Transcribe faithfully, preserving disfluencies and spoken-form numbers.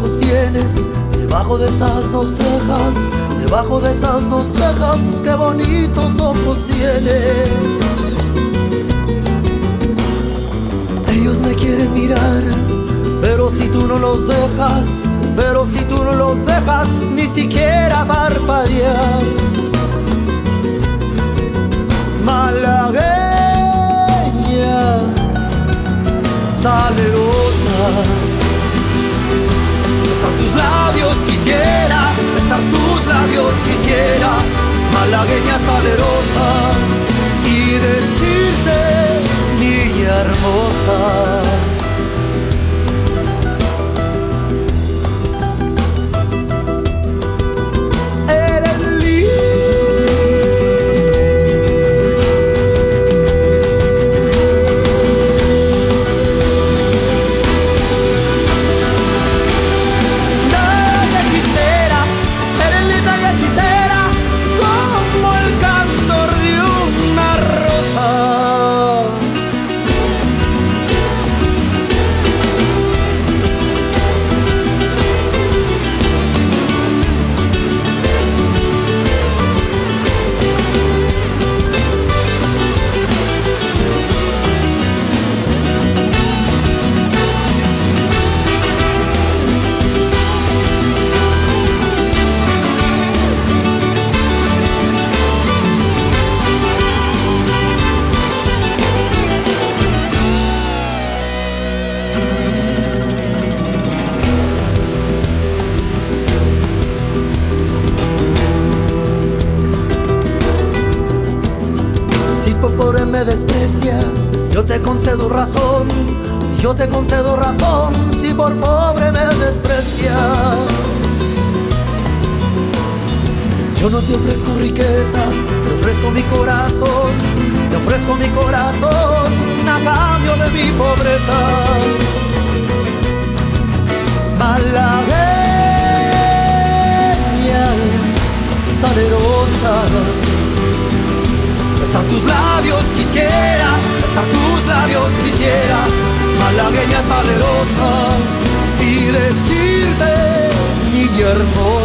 ojos tienes? Debajo de esas dos cejas, debajo de esas dos cejas, qué bonitos ojos tienes. Ellos me quieren mirar, pero si tú no los dejas, pero si tú no los dejas ni siquiera parpadear. Malagueña, salerosa, besar tus labios quisiera, besar tus labios quisiera, malagueña salerosa, y decirte, niña hermosa. Me desprecias, yo te concedo razón, yo te concedo razón, si por pobre me desprecias. Yo no te ofrezco riquezas, te ofrezco mi corazón, te ofrezco mi corazón a cambio de mi pobreza. Malagueña, salerosa, besar tus labios quisiera, besar tus labios quisiera, malagueña salerosa, y decirte, niña hermosa.